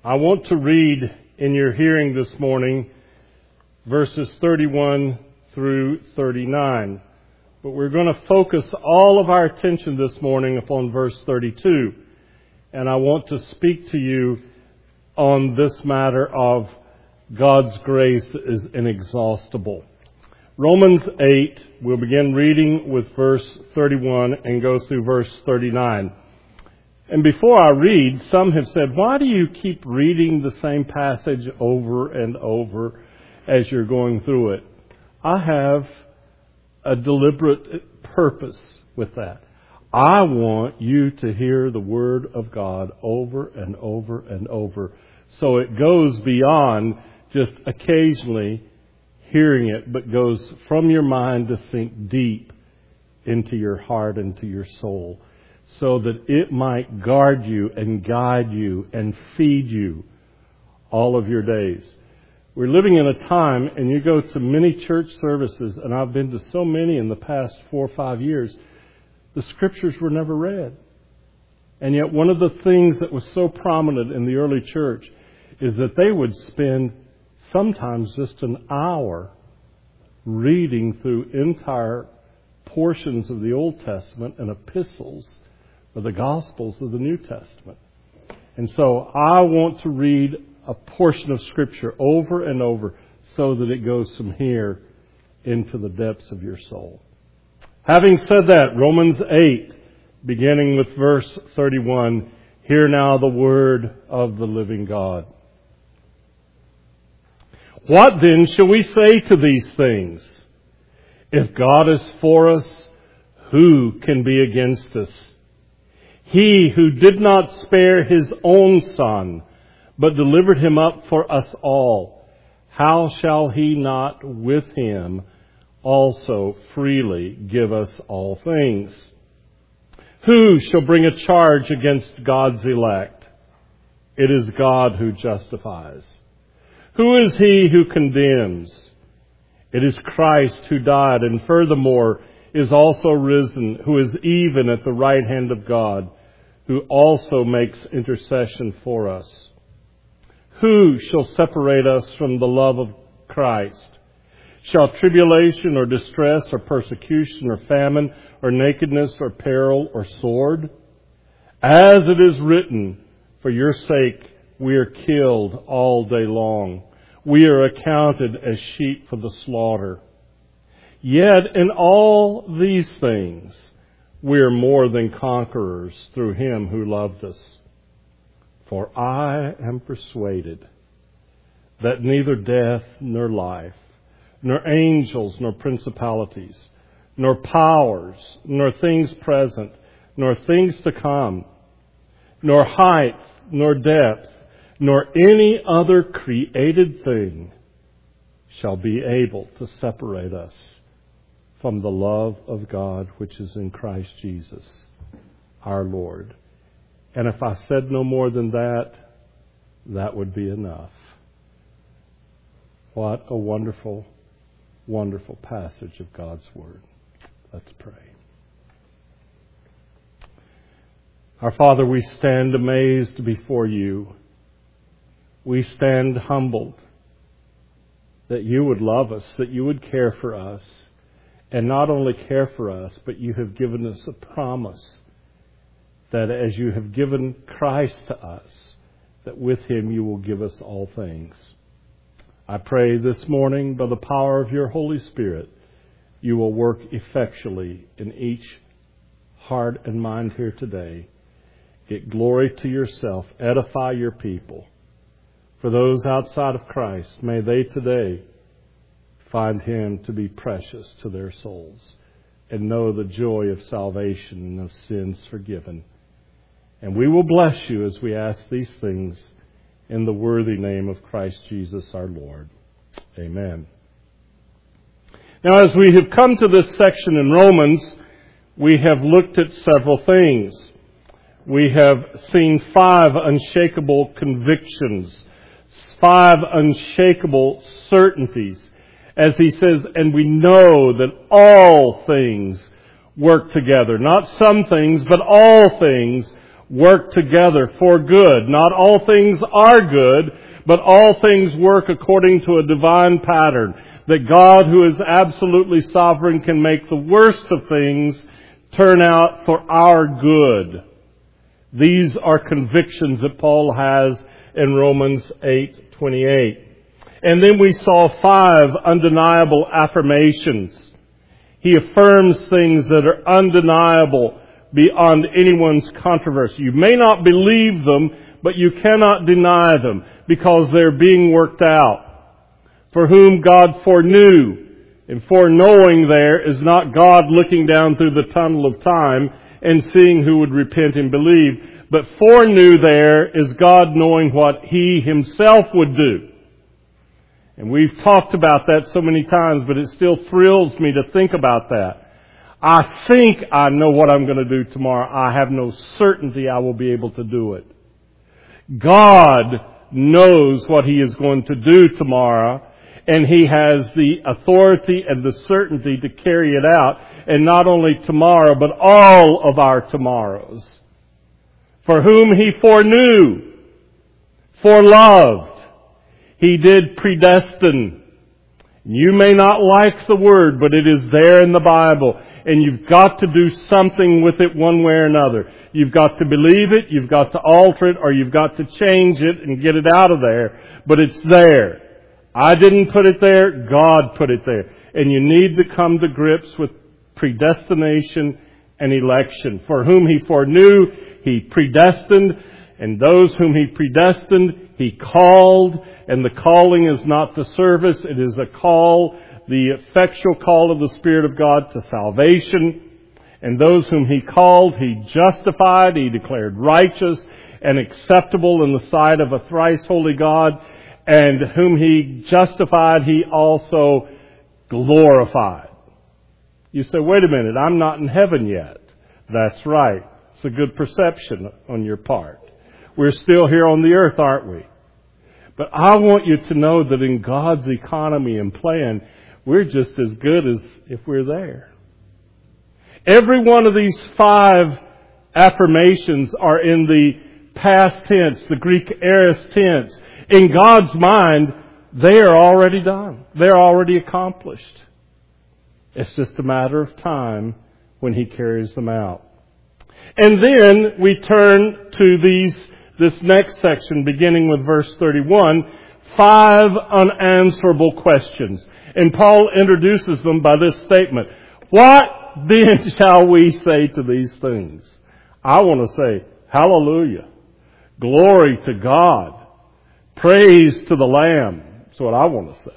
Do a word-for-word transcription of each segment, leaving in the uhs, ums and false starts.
I want to read in your hearing this morning verses thirty-one through thirty-nine. But we're going to focus all of our attention this morning upon verse thirty-two. And I want to speak to you on this matter of God's grace is inexhaustible. Romans eight, we'll begin reading with verse thirty-one and go through verse thirty-nine. And before I read, some have said, why do you keep reading the same passage over and over as you're going through it? I have a deliberate purpose with that. I want you to hear the Word of God over and over and over, so it goes beyond just occasionally hearing it, but goes from your mind to sink deep into your heart, into your soul, so that it might guard you and guide you and feed you all of your days. We're living in a time, and you go to many church services, and I've been to so many in the past four or five years, the Scriptures were never read. And yet one of the things that was so prominent in the early church is that they would spend sometimes just an hour reading through entire portions of the Old Testament and epistles or the Gospels of the New Testament. And so I want to read a portion of Scripture over and over so that it goes from here into the depths of your soul. Having said that, Romans eight, beginning with verse thirty-one, hear now the word of the living God. What then shall we say to these things? If God is for us, who can be against us? He who did not spare His own Son, but delivered Him up for us all, how shall He not with Him also freely give us all things? Who shall bring a charge against God's elect? It is God who justifies. Who is he who condemns? It is Christ who died and furthermore is also risen, who is even at the right hand of God, who also makes intercession for us. Who shall separate us from the love of Christ? Shall tribulation or distress or persecution or famine or nakedness or peril or sword? As it is written, for your sake we are killed all day long. We are accounted as sheep for the slaughter. Yet in all these things we are more than conquerors through Him who loved us. For I am persuaded that neither death nor life, nor angels, nor principalities, nor powers, nor things present, nor things to come, nor height, nor depth, nor any other created thing shall be able to separate us from the love of God which is in Christ Jesus, our Lord. And if I said no more than that, that would be enough. What a wonderful Wonderful passage of God's Word. Let's pray. Our Father, we stand amazed before you. We stand humbled that you would love us, that you would care for us, and not only care for us, but you have given us a promise that as you have given Christ to us, that with Him you will give us all things. I pray this morning, by the power of your Holy Spirit, you will work effectually in each heart and mind here today. Get glory to yourself. Edify your people. For those outside of Christ, may they today find Him to be precious to their souls and know the joy of salvation and of sins forgiven. And we will bless you as we ask these things in the worthy name of Christ Jesus our Lord. Amen. Now, as we have come to this section in Romans, we have looked at several things. We have seen five unshakable convictions, five unshakable certainties. As he says, and we know that all things work together. Not some things, but all things work together for good. Not all things are good, but all things work according to a divine pattern. That God, who is absolutely sovereign, can make the worst of things turn out for our good. These are convictions that Paul has in Romans eight twenty-eight. And then we saw five undeniable affirmations. He affirms things that are undeniable beyond anyone's controversy. You may not believe them, but you cannot deny them because they're being worked out. For whom God foreknew, and foreknowing there is not God looking down through the tunnel of time and seeing who would repent and believe, but foreknew there is God knowing what He Himself would do. And we've talked about that so many times, but it still thrills me to think about that. I think I know what I'm going to do tomorrow. I have no certainty I will be able to do it. God knows what He is going to do tomorrow, and He has the authority and the certainty to carry it out. And not only tomorrow, but all of our tomorrows. For whom He foreknew, foreloved, He did predestine. You may not like the word, but it is there in the Bible. And you've got to do something with it one way or another. You've got to believe it, you've got to alter it, or you've got to change it and get it out of there. But it's there. I didn't put it there, God put it there. And you need to come to grips with predestination and election. For whom He foreknew, He predestined. And those whom He predestined, He called. And the calling is not to service, it is a call, the effectual call of the Spirit of God to salvation. And those whom He called, He justified, He declared righteous and acceptable in the sight of a thrice holy God. And whom He justified, He also glorified. You say, wait a minute, I'm not in heaven yet. That's right. It's a good perception on your part. We're still here on the earth, aren't we? But I want you to know that in God's economy and plan, we're just as good as if we're there. Every one of these five affirmations are in the past tense, the Greek aorist tense. In God's mind, they are already done. They're already accomplished. It's just a matter of time when He carries them out. And then we turn to these, this next section, beginning with verse thirty-one, five unanswerable questions. And Paul introduces them by this statement. What then shall we say to these things? I want to say, hallelujah. Glory to God. Praise to the Lamb. That's what I want to say.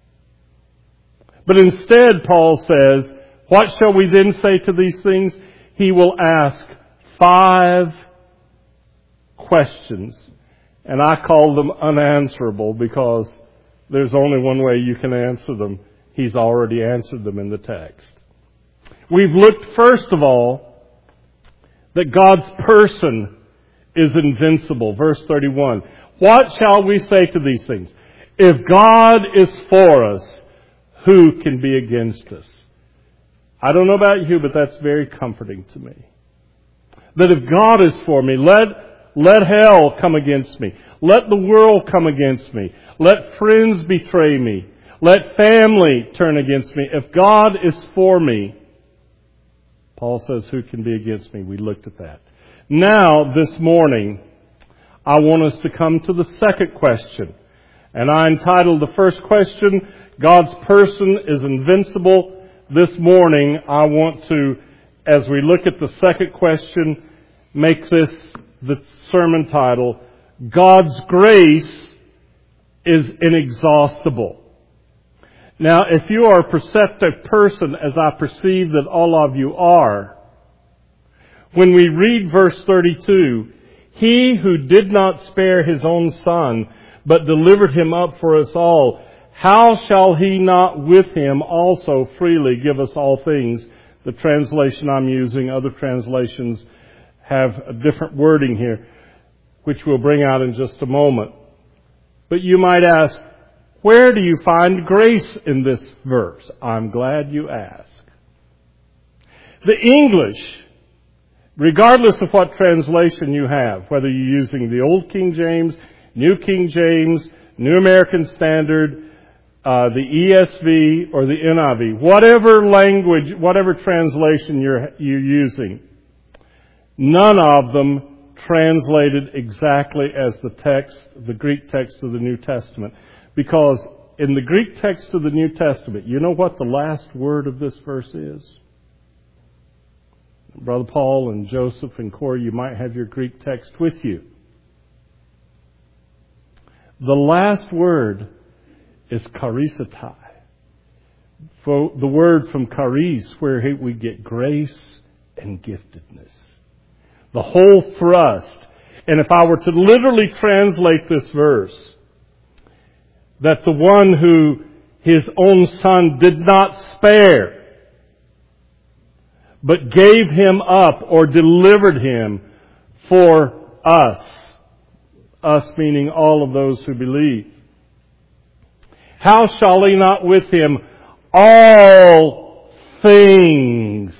But instead, Paul says, what shall we then say to these things? He will ask five questions. And I call them unanswerable because there's only one way you can answer them. He's already answered them in the text. We've looked, first of all, that God's person is invincible. Verse thirty-one. What shall we say to these things? If God is for us, who can be against us? I don't know about you, but that's very comforting to me. That if God is for me, let, let hell come against me. Let the world come against me. Let friends betray me. Let family turn against me. If God is for me, Paul says, who can be against me? We looked at that. Now, this morning, I want us to come to the second question. And I entitled the first question, God's person is invincible. This morning, I want to, as we look at the second question, make this the sermon title, God's grace is inexhaustible. Now, if you are a perceptive person, as I perceive that all of you are, when we read verse thirty-two, He who did not spare His own Son, but delivered Him up for us all, how shall He not with Him also freely give us all things? The translation I'm using, other translations have a different wording here, which we'll bring out in just a moment. But you might ask, where do you find grace in this verse? I'm glad you ask. The English Regardless of what translation you have, whether you're using the Old King James, New King James, New American Standard, uh, the E S V, or the N I V, whatever language, whatever translation you're, you're using, none of them translated exactly as the text, the Greek text of the New Testament. Because in the Greek text of the New Testament, you know what the last word of this verse is? Brother Paul and Joseph and Corey, you might have your Greek text with you. The last word is charisatai. For the word from charis, where we get grace and giftedness. The whole thrust. And if I were to literally translate this verse, that the one who his own son did not spare, but gave him up or delivered him for us. Us meaning all of those who believe. How shall he not with him all things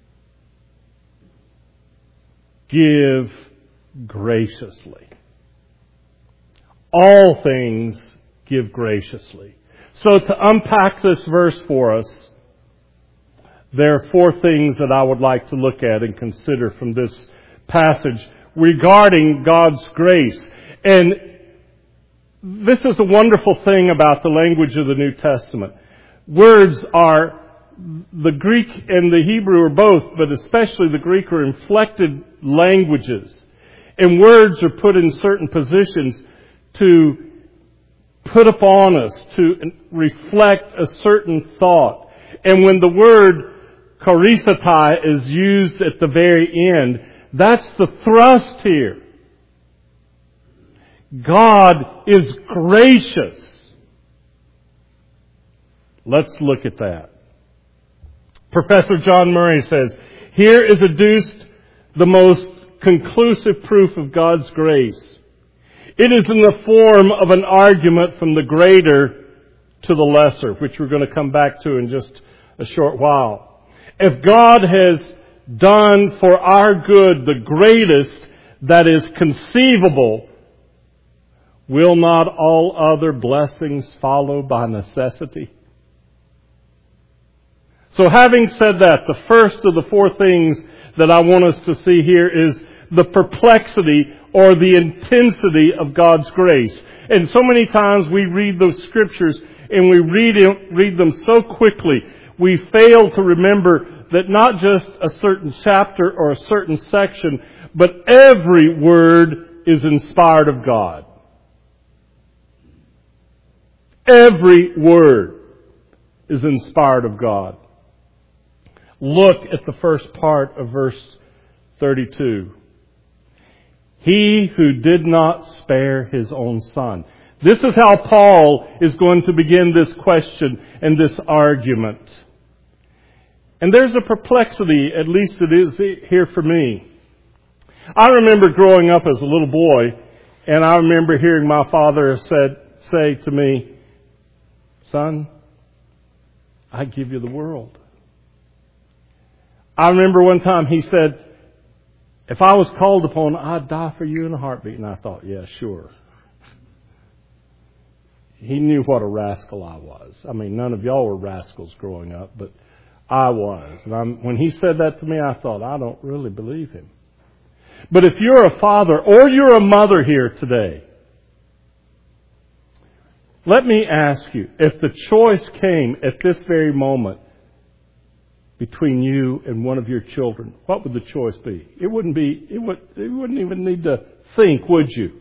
give graciously? All things give graciously. So to unpack this verse for us, there are four things that I would like to look at and consider from this passage regarding God's grace. And this is a wonderful thing about the language of the New Testament. Words are, the Greek and the Hebrew are both, but especially the Greek are inflected languages. And words are put in certain positions to put upon us, to reflect a certain thought. And when the word charisatai is used at the very end, that's the thrust here. God is gracious. Let's look at that. Professor John Murray says, here is adduced the most conclusive proof of God's grace. It is in the form of an argument from the greater to the lesser, which we're going to come back to in just a short while. If God has done for our good the greatest that is conceivable, will not all other blessings follow by necessity? So having said that, the first of the four things that I want us to see here is the perplexity or the intensity of God's grace. And so many times we read those scriptures and we read it, read them so quickly, we fail to remember that not just a certain chapter or a certain section, but every word is inspired of God. Every word is inspired of God. Look at the first part of verse thirty-two. He who did not spare his own son. This is how Paul is going to begin this question and this argument. And there's a perplexity, at least it is here for me. I remember growing up as a little boy, and I remember hearing my father said, say to me, "Son, I give you the world." I remember one time he said, "If I was called upon, I'd die for you in a heartbeat." And I thought, yeah, sure. He knew what a rascal I was. I mean, none of y'all were rascals growing up, but I was. And I'm, when he said that to me, I thought, I don't really believe him. But if you're a father or you're a mother here today, let me ask you, if the choice came at this very moment between you and one of your children, what would the choice be? It wouldn't be, it would, you wouldn't even need to think, would you?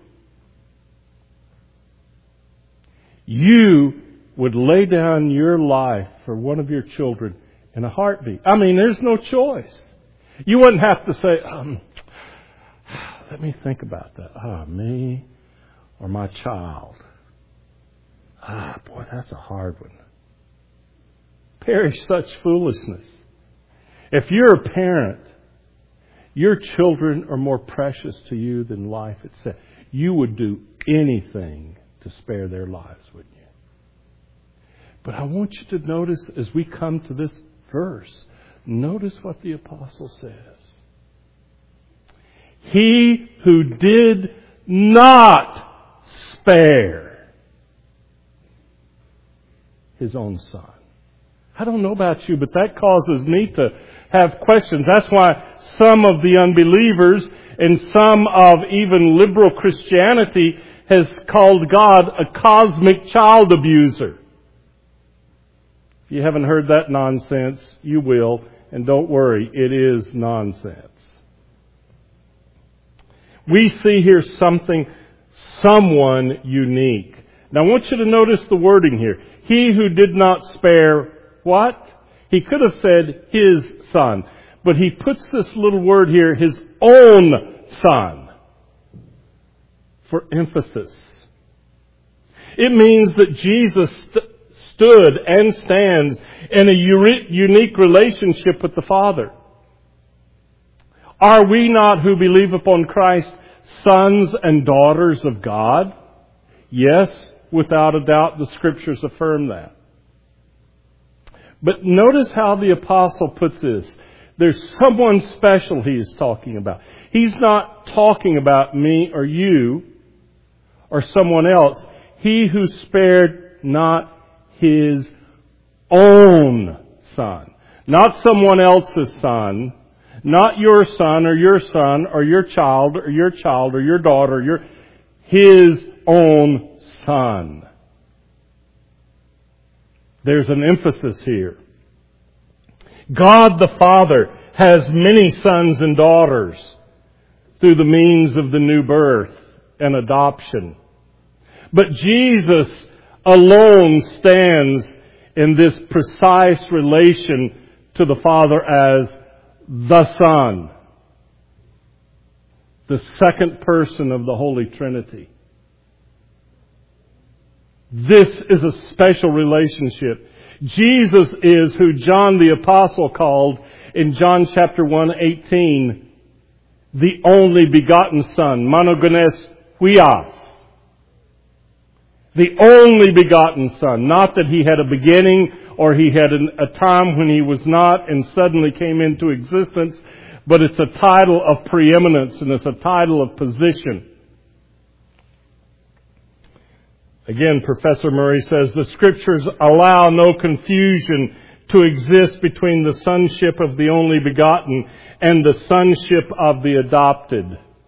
You would lay down your life for one of your children in a heartbeat. I mean, there's no choice. You wouldn't have to say, um, let me think about that. Ah, oh, me or my child. Ah, boy, that's a hard one. Perish such foolishness. If you're a parent, your children are more precious to you than life itself. You would do anything to spare their lives, wouldn't you? But I want you to notice as we come to this verse, notice what the apostle says. He who did not spare His own Son. I don't know about you, but that causes me to have questions. That's why some of the unbelievers and some of even liberal Christianity has called God a cosmic child abuser. If you haven't heard that nonsense, you will. And don't worry, it is nonsense. We see here something, someone unique. Now I want you to notice the wording here. He who did not spare what? He could have said His Son. But he puts this little word here, His own Son, for emphasis. It means that Jesus st- stood and stands in a uri- unique relationship with the Father. Are we not who believe upon Christ sons and daughters of God? Yes, without a doubt, the Scriptures affirm that. But notice how the apostle puts this. There's someone special he is talking about. He's not talking about me or you or someone else. He who spared not His own Son. Not someone else's son. Not your son or your son or your child or your child or your daughter. Or your, His own Son. There's an emphasis here. God the Father has many sons and daughters through the means of the new birth and adoption. But Jesus alone stands in this precise relation to the Father as the Son, the second person of the Holy Trinity. This is a special relationship. Jesus is who John the Apostle called in John chapter one eighteen, the only begotten Son, monogenes huios. The only begotten Son. Not that He had a beginning or He had an, a time when He was not and suddenly came into existence, but it's a title of preeminence and it's a title of position. Again, Professor Murray says, the Scriptures allow no confusion to exist between the sonship of the only begotten and the sonship of the adopted.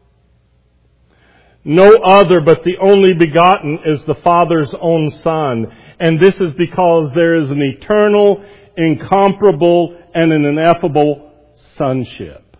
No other but the only begotten is the Father's own Son. And this is because there is an eternal, incomparable, and an ineffable sonship.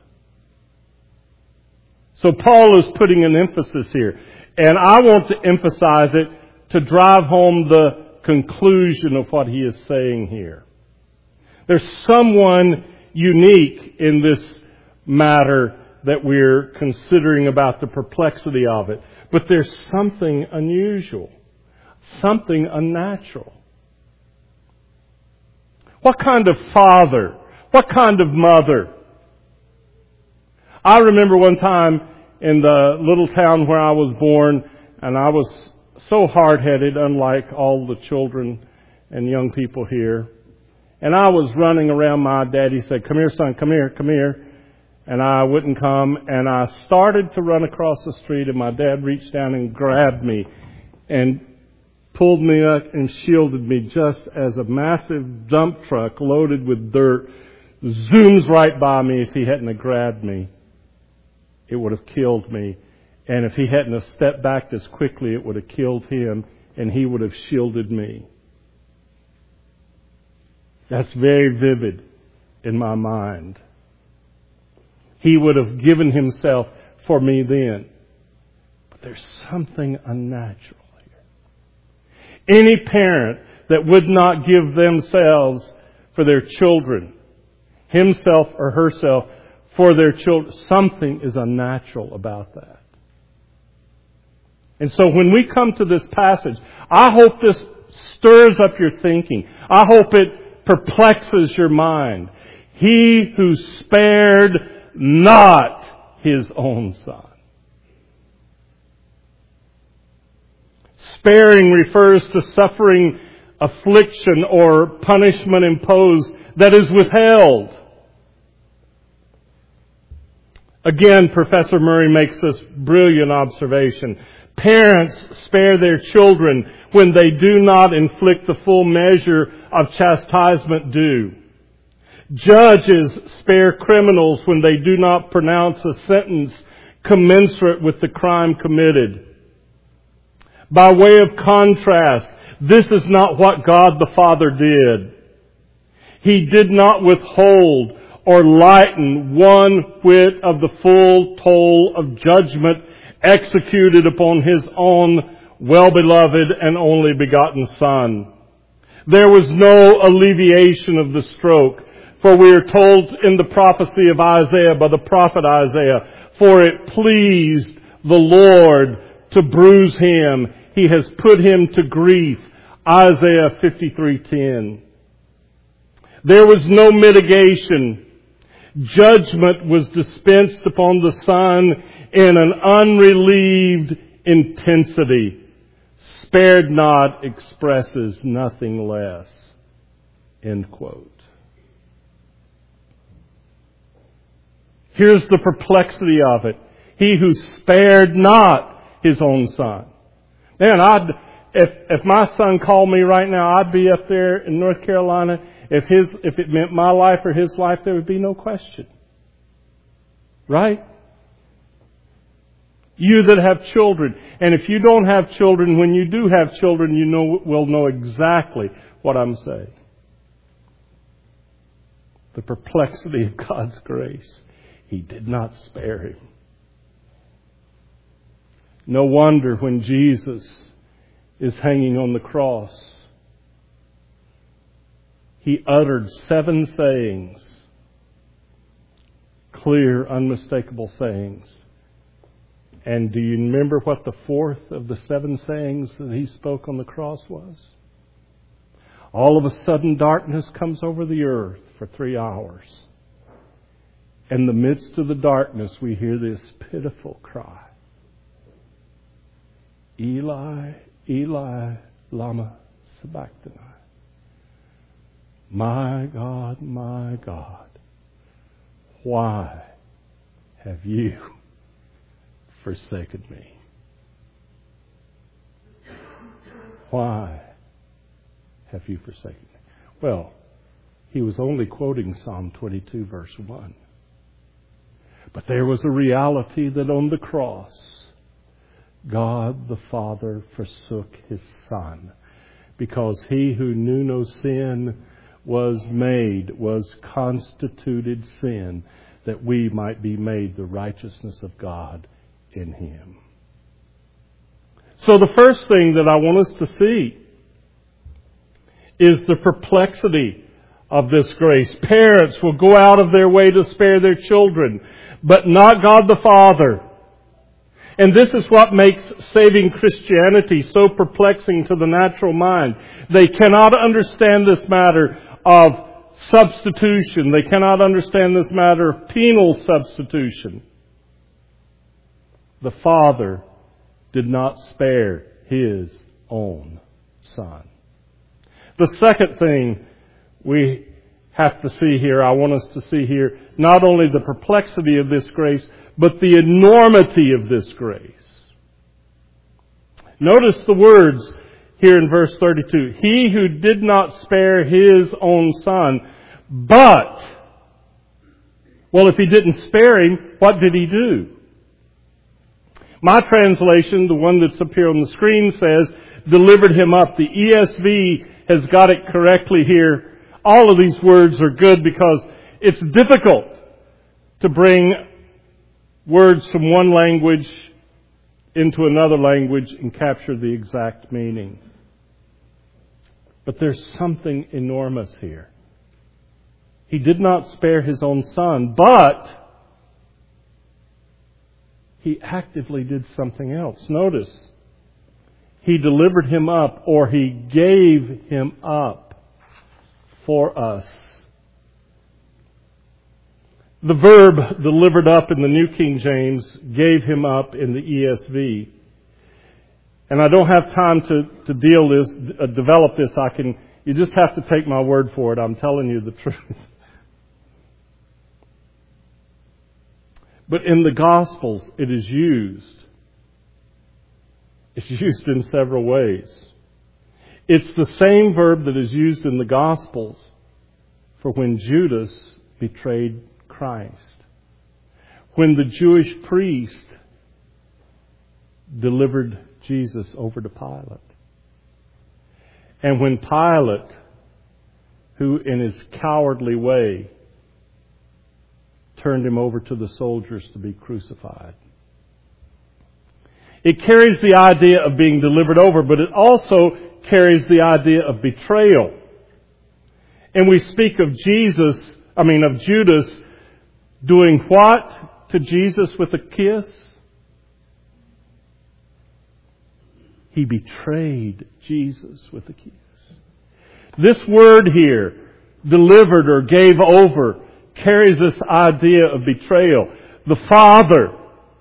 So Paul is putting an emphasis here. And I want to emphasize it to drive home the conclusion of what he is saying here. There's someone unique in this matter that we're considering about the perplexity of it. But there's something unusual, something unnatural. What kind of father? What kind of mother? I remember one time in the little town where I was born, and I was so hard-headed, unlike all the children and young people here. And I was running around. My daddy said, "Come here, son, come here, come here." And I wouldn't come. And I started to run across the street, and my dad reached down and grabbed me and pulled me up and shielded me just as a massive dump truck loaded with dirt zooms right by me. If he hadn't have grabbed me, it would have killed me. And if he hadn't have stepped back as quickly, it would have killed him, and he would have shielded me. That's very vivid in my mind. He would have given himself for me then. But there's something unnatural here. Any parent that would not give themselves for their children, himself or herself for their children, something is unnatural about that. And so when we come to this passage, I hope this stirs up your thinking. I hope it perplexes your mind. He who spared not His own Son. Sparing refers to suffering affliction or punishment imposed that is withheld. Again, Professor Murray makes this brilliant observation. Parents spare their children when they do not inflict the full measure of chastisement due. Judges spare criminals when they do not pronounce a sentence commensurate with the crime committed. By way of contrast, this is not what God the Father did. He did not withhold or lighten one whit of the full toll of judgment executed upon His own well-beloved and only begotten Son. There was no alleviation of the stroke, for we are told in the prophecy of Isaiah by the prophet Isaiah, for it pleased the Lord to bruise Him. He has put Him to grief. Isaiah fifty-three ten. There was no mitigation. Judgment was dispensed upon the Son in an unrelieved intensity. Spared not expresses nothing less. End quote. Here's the perplexity of it. He who spared not His own Son. Man, I'd, if, if my son called me right now, I'd be up there in North Carolina. If his, if it meant my life or his life, there would be no question. Right? You that have children. And if you don't have children, when you do have children, you know, will know exactly what I'm saying. The perplexity of God's grace. He did not spare him. No wonder when Jesus is hanging on the cross, He uttered seven sayings, clear, unmistakable sayings. And do you remember what the fourth of the seven sayings that He spoke on the cross was? All of a sudden darkness comes over the earth for three hours. In the midst of the darkness we hear this pitiful cry. Eli, Eli, lama sabachthani. My God, my God, why have you forsaken me? Why have you forsaken me? Well, he was only quoting Psalm twenty-two, verse one. But there was a reality that on the cross, God the Father forsook His Son, because He who knew no sin was made, was constituted sin, that we might be made the righteousness of God in Him. So the first thing that I want us to see is the perplexity of this grace. Parents will go out of their way to spare their children, but not God the Father. And this is what makes saving Christianity so perplexing to the natural mind. They cannot understand this matter of substitution. They cannot understand this matter of penal substitution. The Father did not spare His own Son. The second thing we have to see here, I want us to see here, not only the perplexity of this grace, but the enormity of this grace. Notice the words here in verse thirty-two. He who did not spare His own Son, but, well, if He didn't spare Him, what did He do? My translation, the one that's up here on the screen, says, delivered Him up. The E S V has got it correctly here. All of these words are good because it's difficult to bring words from one language into another language and capture the exact meaning. But there's something enormous here. He did not spare His own Son, but He actively did something else. Notice, He delivered Him up, or He gave Him up for us. The verb delivered up in the New King James, gave Him up in the E S V. And I don't have time to, to deal this, uh, develop this. I can, you just have to take my word for it. I'm telling you the truth. But in the Gospels, it is used. It's used in several ways. It's the same verb that is used in the Gospels for when Judas betrayed Christ. When the Jewish priest delivered Jesus over to Pilate. And when Pilate, who in his cowardly way turned him over to the soldiers to be crucified. It carries the idea of being delivered over, but it also carries the idea of betrayal. And we speak of Jesus, I mean of Judas, doing what to Jesus with a kiss? He betrayed Jesus with a kiss. This word here, delivered or gave over, carries this idea of betrayal. The Father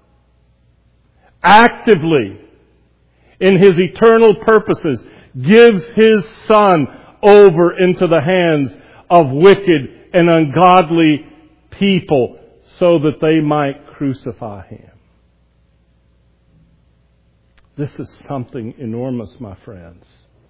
actively, in His eternal purposes, gives His Son over into the hands of wicked and ungodly people so that they might crucify Him. This is something enormous, my friends.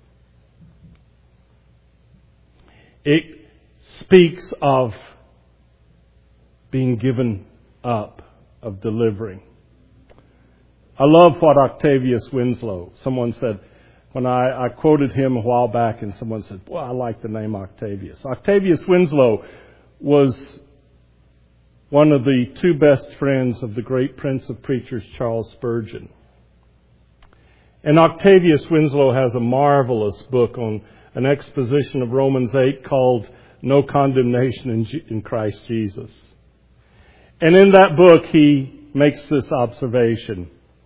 It speaks of being given up, of delivering. I love what Octavius Winslow, someone said, when I, I quoted him a while back and someone said, well, I like the name Octavius. Octavius Winslow was one of the two best friends of the great Prince of Preachers, Charles Spurgeon. And Octavius Winslow has a marvelous book on an exposition of Romans eight called No Condemnation in, G- in Christ Jesus. And in that book he makes this observation.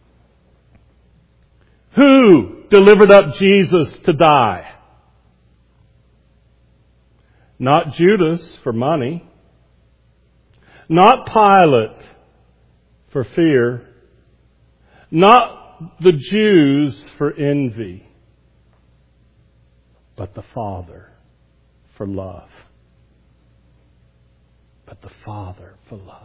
Who delivered up Jesus to die? Not Judas for money. Not Pilate for fear. Not the Jews for envy. But the Father for love. But the Father for love.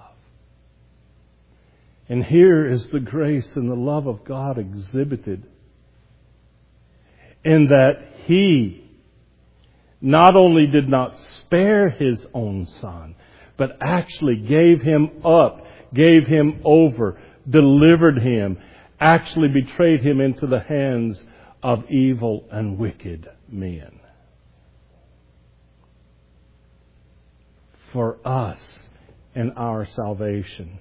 And here is the grace and the love of God exhibited in that He not only did not spare His own Son, but actually gave Him up, gave Him over, delivered Him, actually betrayed Him into the hands of evil and wicked men. For us and our salvation.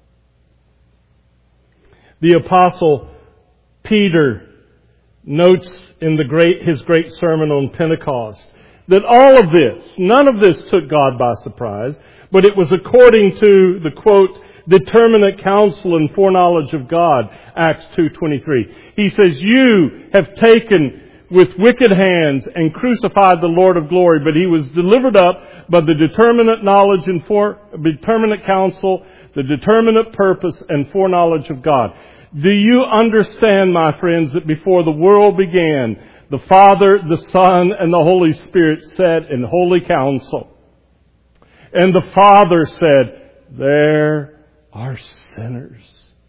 The Apostle Peter notes in the great, his great sermon on Pentecost that all of this, none of this took God by surprise, but it was according to the quote, determinate counsel and foreknowledge of God, Acts two twenty-three. He says, you have taken with wicked hands and crucified the Lord of glory, but He was delivered up by the determinate knowledge and fore, determinate counsel, the determinate purpose and foreknowledge of God. Do you understand, my friends, that before the world began, the Father, the Son, and the Holy Spirit sat in holy counsel? And the Father said, there are sinners,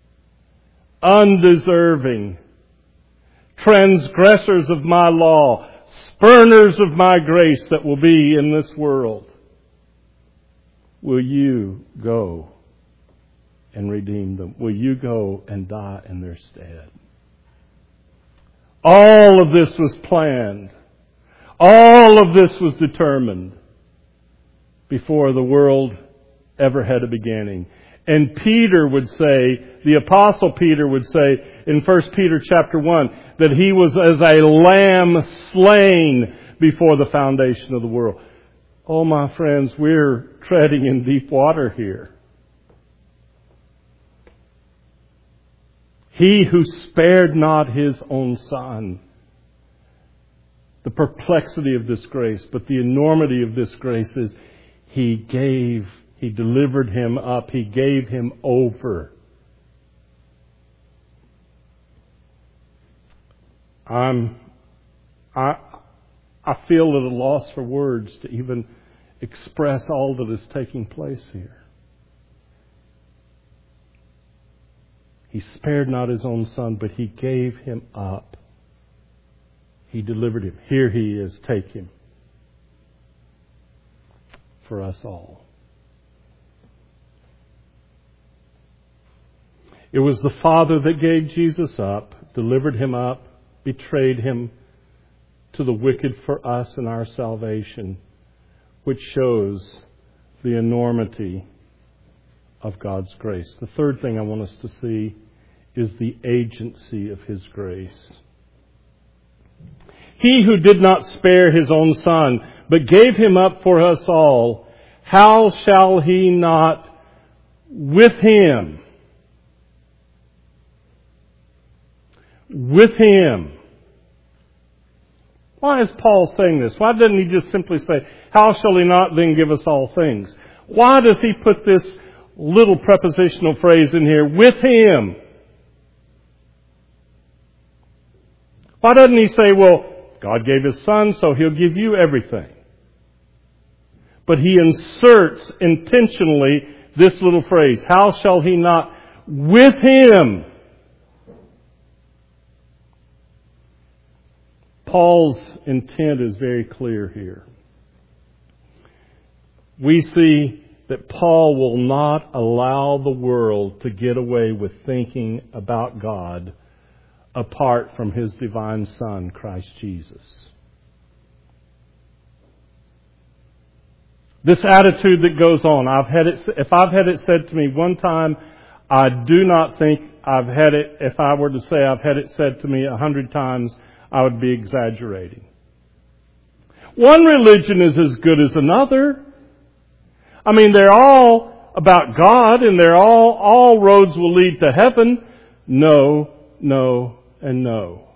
undeserving, transgressors of my law, spurners of my grace that will be in this world. Will you go and redeem them? Will you go and die in their stead? All of this was planned. All of this was determined before the world ever had a beginning. And Peter would say, the Apostle Peter would say in First Peter chapter one, that he was as a lamb slain before the foundation of the world. Oh, my friends, we're treading in deep water here. He who spared not His own Son. The perplexity of this grace, but the enormity of this grace is He gave, He delivered Him up, He gave Him over. I'm, I, I feel at a loss for words to even express all that is taking place here. He spared not His own Son, but He gave Him up. He delivered Him. Here He is. Take Him. For us all. It was the Father that gave Jesus up, delivered Him up, betrayed Him to the wicked for us and our salvation, which shows the enormity of God's grace. The third thing I want us to see is the agency of His grace. He who did not spare His own Son, but gave Him up for us all, how shall He not with Him, with Him. Why is Paul saying this? Why doesn't he just simply say, how shall He not then give us all things? Why does he put this little prepositional phrase in here, with Him? Why doesn't he say, well, God gave His Son, so He'll give you everything? But he inserts intentionally this little phrase, how shall He not with Him? Paul's intent is very clear here. We see that Paul will not allow the world to get away with thinking about God apart from His divine Son, Christ Jesus. This attitude that goes on, I've had it, if I've had it said to me one time, I do not think I've had it, if I were to say I've had it said to me a hundred times, I would be exaggerating. One religion is as good as another. I mean, they're all about God and they're all, all roads will lead to heaven. No, no, and no.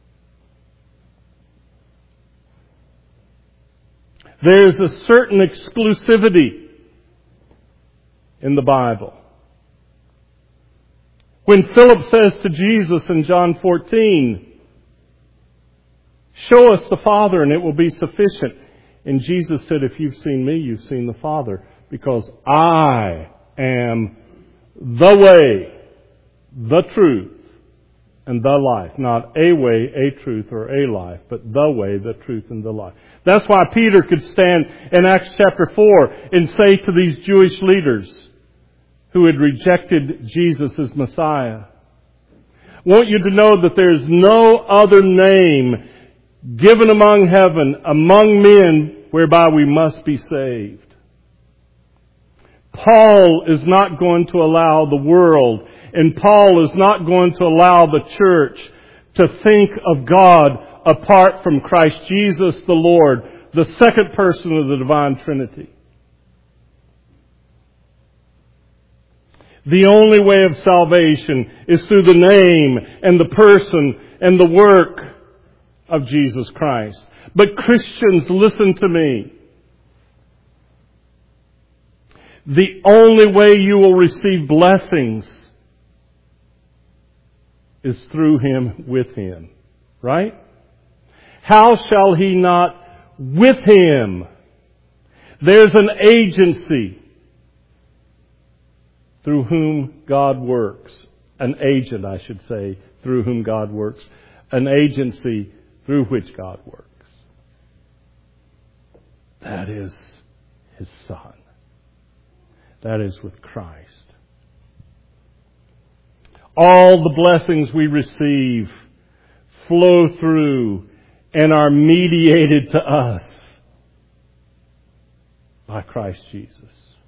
There's a certain exclusivity in the Bible. When Philip says to Jesus in John fourteen, show us the Father and it will be sufficient. And Jesus said, if you've seen me, you've seen the Father. Because I am the way, the truth, and the life. Not a way, a truth, or a life, but the way, the truth, and the life. That's why Peter could stand in Acts chapter four and say to these Jewish leaders who had rejected Jesus as Messiah, I want you to know that there is no other name given among heaven, among men, whereby we must be saved. Paul is not going to allow the world, and Paul is not going to allow the church to think of God apart from Christ Jesus the Lord, the second person of the divine Trinity. The only way of salvation is through the name and the person and the work of Jesus Christ. But Christians, listen to me. The only way you will receive blessings is through Him, with Him. Right? How shall He not with Him? There's an agency through whom God works. An agent, I should say, through whom God works. An agency through which God works. That is His Son. That is with Christ. All the blessings we receive flow through and are mediated to us by Christ Jesus.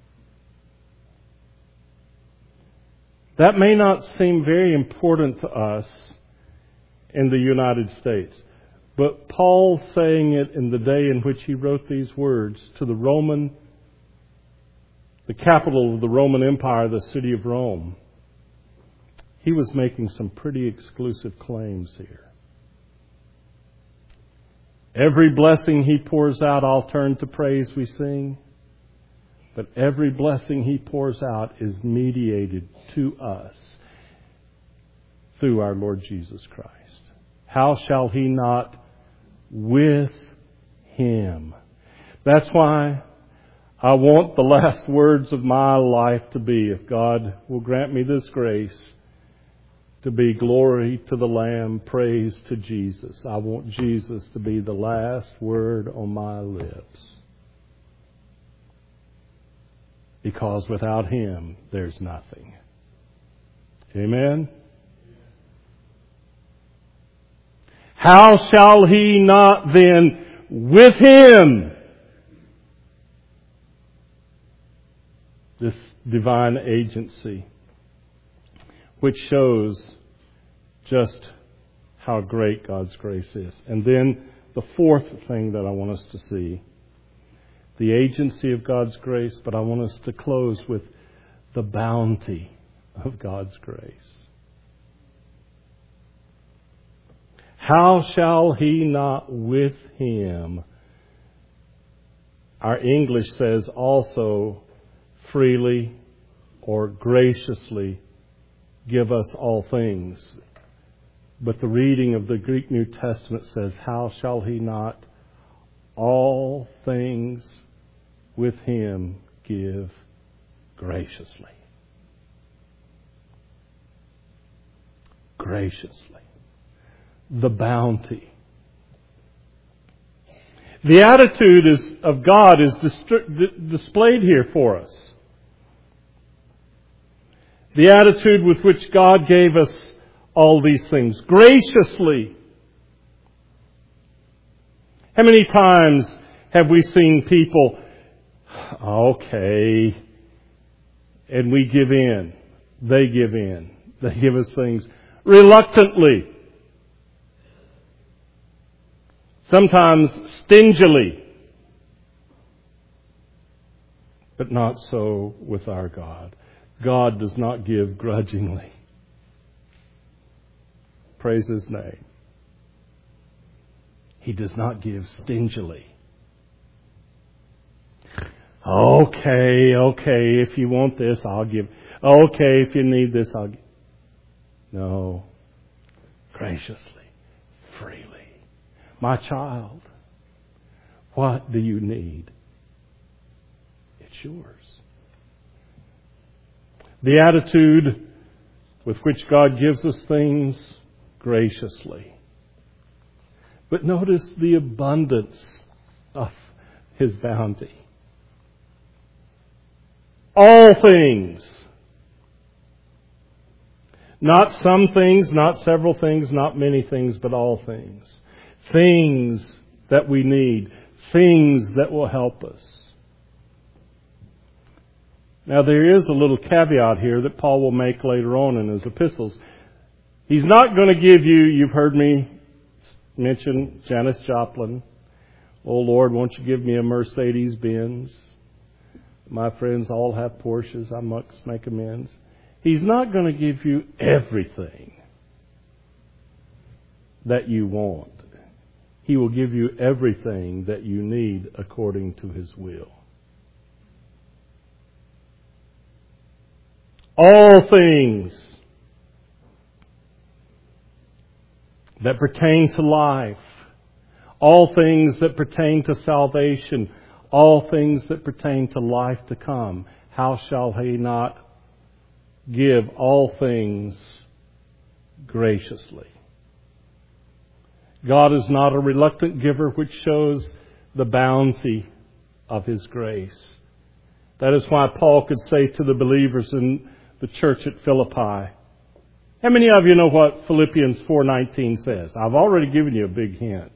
That may not seem very important to us in the United States, but Paul saying it in the day in which he wrote these words to the Roman, the capital of the Roman Empire, the city of Rome, he was making some pretty exclusive claims here. Every blessing He pours out, I'll turn to praise, we sing. But every blessing He pours out is mediated to us through our Lord Jesus Christ. How shall He not with Him? That's why I want the last words of my life to be, if God will grant me this grace, to be glory to the Lamb, praise to Jesus. I want Jesus to be the last word on my lips. Because without Him, there's nothing. Amen? How shall He not then with Him, this divine agency, which shows just how great God's grace is. And then the fourth thing that I want us to see, the agency of God's grace, but I want us to close with the bounty of God's grace. How shall He not with Him, our English says also, freely or graciously give us all things. But the reading of the Greek New Testament says, how shall He not all things with Him give graciously? Graciously. The bounty. The attitude is, of God is distri- displayed here for us. The attitude with which God gave us all these things. Graciously. How many times have we seen people, okay, and we give in. They give in. They give us things reluctantly. Sometimes stingily. But not so with our God. God does not give grudgingly. Praise His name. He does not give stingily. Okay, okay, if you want this, I'll give. Okay, if you need this, I'll give. No. Graciously, freely. My child, what do you need? It's yours. The attitude with which God gives us things graciously. But notice the abundance of His bounty. All things. Not some things, not several things, not many things, but all things. Things that we need. Things that will help us. Now there is a little caveat here that Paul will make later on in his epistles. He's not going to give you, you've heard me mention Janis Joplin. Oh Lord, won't you give me a Mercedes Benz? My friends all have Porsches. I must make amends. He's not going to give you everything that you want. He will give you everything that you need according to His will. All things that pertain to life, all things that pertain to salvation, all things that pertain to life to come. How shall He not give all things graciously? God is not a reluctant giver, which shows the bounty of His grace. That is why Paul could say to the believers in the church at Philippi. How many of you know what Philippians four nineteen says? I've already given you a big hint.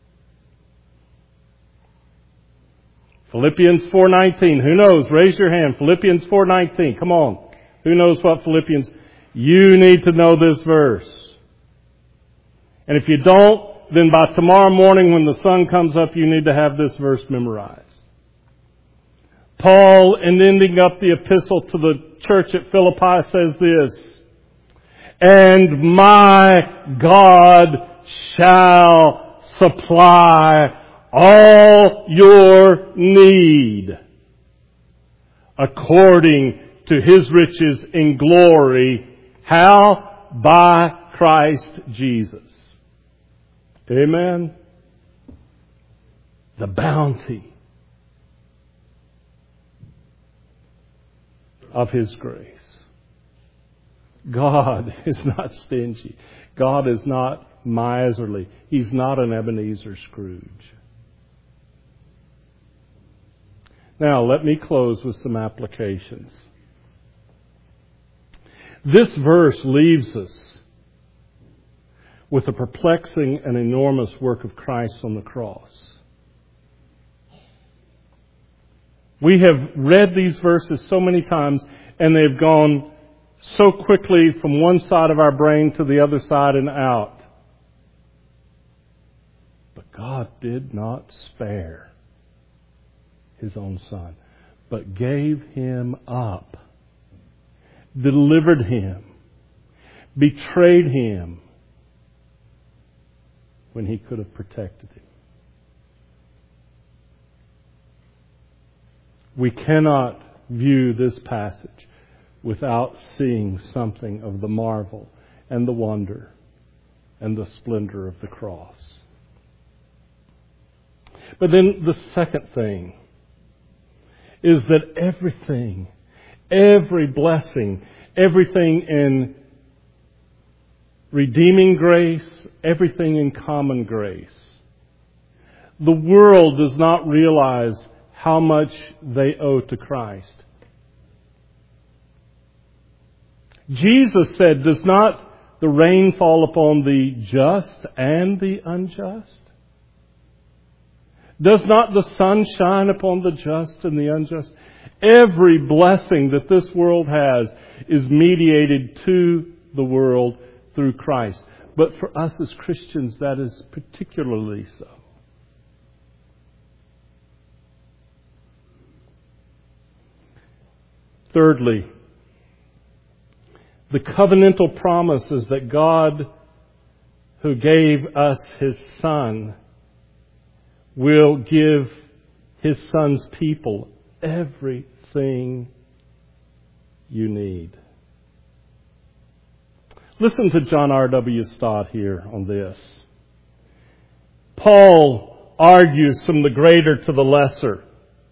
Philippians four nineteen. Who knows? Raise your hand. Philippians four nineteen. Come on. Who knows what Philippians? You need to know this verse. And if you don't, then by tomorrow morning when the sun comes up, you need to have this verse memorized. Paul, in ending up the epistle to the church at Philippi, says this, and my God shall supply all your need according to His riches in glory. How? By Christ Jesus. Amen. The bounty of His grace. God is not stingy. God is not miserly. He's not an Ebenezer Scrooge. Now, let me close with some applications. This verse leaves us with the perplexing and enormous work of Christ on the cross. We have read these verses so many times, and they've gone so quickly from one side of our brain to the other side and out. But God did not spare His own Son, but gave Him up, delivered Him, betrayed Him when He could have protected Him. We cannot view this passage without seeing something of the marvel and the wonder and the splendor of the cross. But then the second thing is that everything, every blessing, everything in redeeming grace, everything in common grace, the world does not realize how much they owe to Christ. Jesus said, does not the rain fall upon the just and the unjust? Does not the sun shine upon the just and the unjust? Every blessing that this world has is mediated to the world through Christ. But for us as Christians, that is particularly so. Thirdly, the covenantal promises that God, who gave us His Son, will give His Son's people everything you need. Listen to John R W Stott here on this. Paul argues from the greater to the lesser.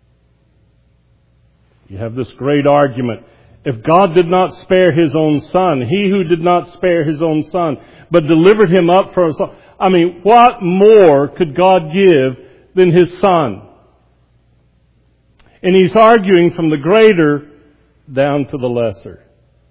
You have this great argument. If God did not spare His own Son, He who did not spare His own Son, but delivered Him up for us all. I mean, what more could God give than His Son? And he's arguing from the greater down to the lesser.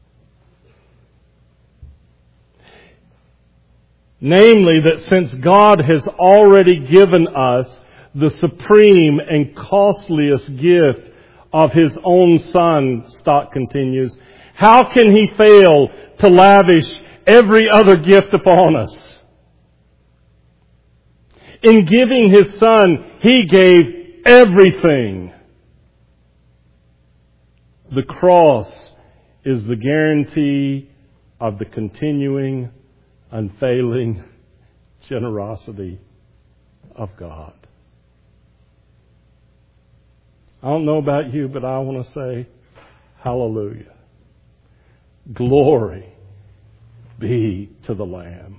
Namely, that since God has already given us the supreme and costliest gift of His own Son, Stott continues, how can He fail to lavish every other gift upon us? In giving His Son, He gave everything. The cross is the guarantee of the continuing, unfailing generosity of God. I don't know about you, but I want to say, hallelujah. Glory be to the Lamb.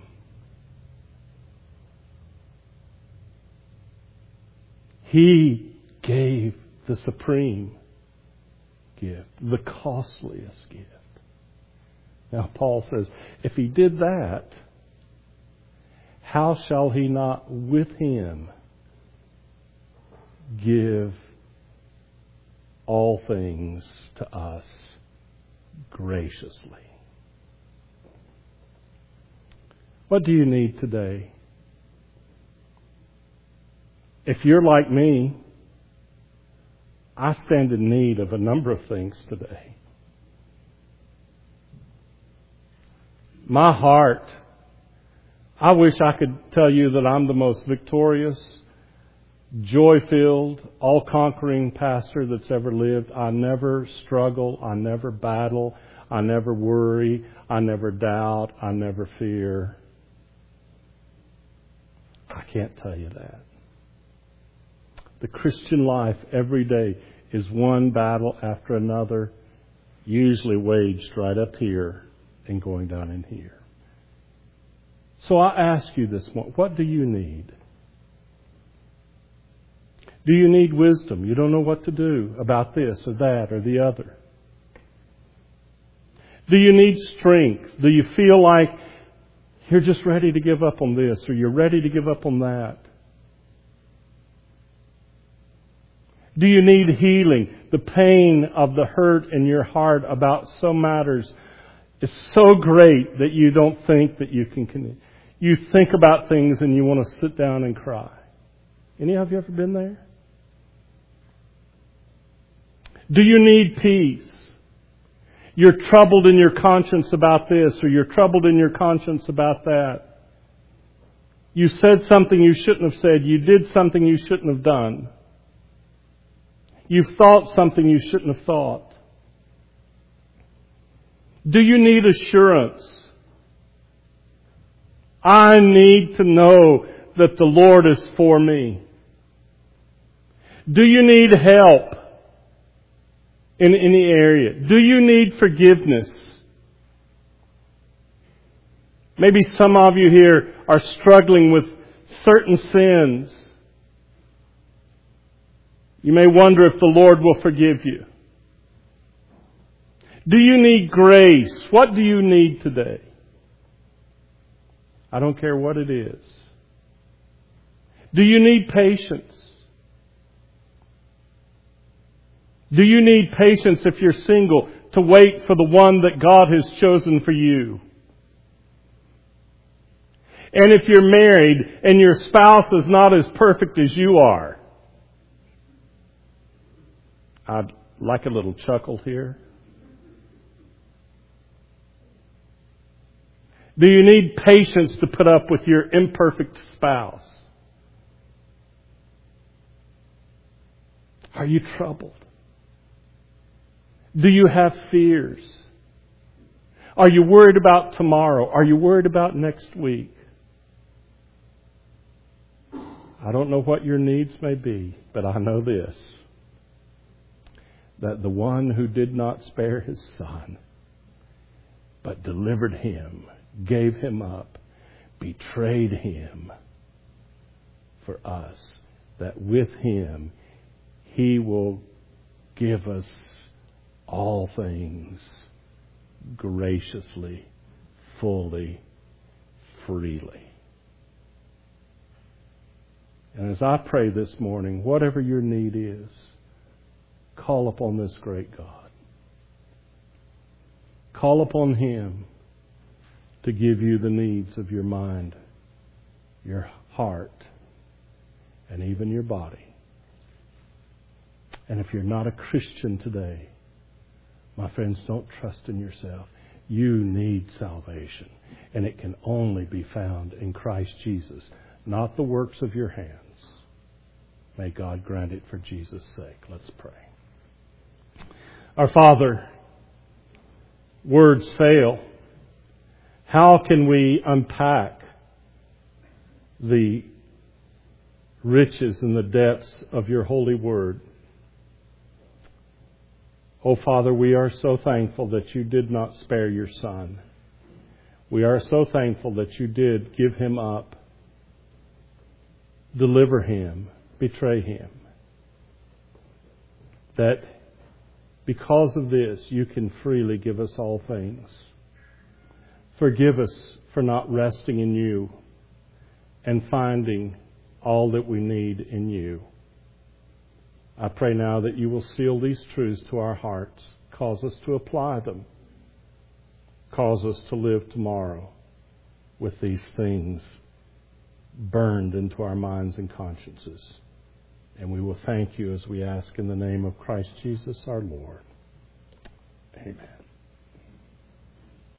He gave the supreme gift, the costliest gift. Now Paul says, if He did that, how shall He not with Him give all things to us graciously? What do you need today? If you're like me, I stand in need of a number of things today. My heart, I wish I could tell you that I'm the most victorious, joy-filled, all-conquering pastor that's ever lived. I never struggle. I never battle. I never worry. I never doubt. I never fear. I can't tell you that. The Christian life every day is one battle after another, usually waged right up here and going down in here. So I ask you this morning, what do you need? Do you need wisdom? You don't know what to do about this or that or the other. Do you need strength? Do you feel like you're just ready to give up on this or you're ready to give up on that? Do you need healing? The pain of the hurt in your heart about some matters is so great that you don't think that you can continue. You think about things and you want to sit down and cry. Any of you ever been there? Do you need peace? You're troubled in your conscience about this or you're troubled in your conscience about that. You said something you shouldn't have said. You did something you shouldn't have done. You've thought something you shouldn't have thought. Do you need assurance? I need to know that the Lord is for me. Do you need help in any area? Do you need forgiveness? Maybe some of you here are struggling with certain sins. You may wonder if the Lord will forgive you. Do you need grace? What do you need today? I don't care what it is. Do you need patience? Do you need patience if you're single to wait for the one that God has chosen for you? And if you're married and your spouse is not as perfect as you are, I'd like a little chuckle here. Do you need patience to put up with your imperfect spouse? Are you troubled? Do you have fears? Are you worried about tomorrow? Are you worried about next week? I don't know what your needs may be, but I know this, that the one who did not spare his son, but delivered him, gave him up, betrayed him for us, that with him he will give us all things graciously, fully, freely. And as I pray this morning, whatever your need is, call upon this great God. Call upon Him to give you the needs of your mind, your heart, and even your body. And if you're not a Christian today, my friends, don't trust in yourself. You need salvation. And it can only be found in Christ Jesus, not the works of your hands. May God grant it for Jesus' sake. Let's pray. Our Father, words fail. How can we unpack the riches and the depths of your holy word? Oh, Father, we are so thankful that you did not spare your Son. We are so thankful that you did give him up, deliver him, betray him. That because of this, you can freely give us all things. Forgive us for not resting in you and finding all that we need in you. I pray now that you will seal these truths to our hearts. Cause us to apply them. Cause us to live tomorrow with these things burned into our minds and consciences. And we will thank you as we ask in the name of Christ Jesus our Lord. Amen.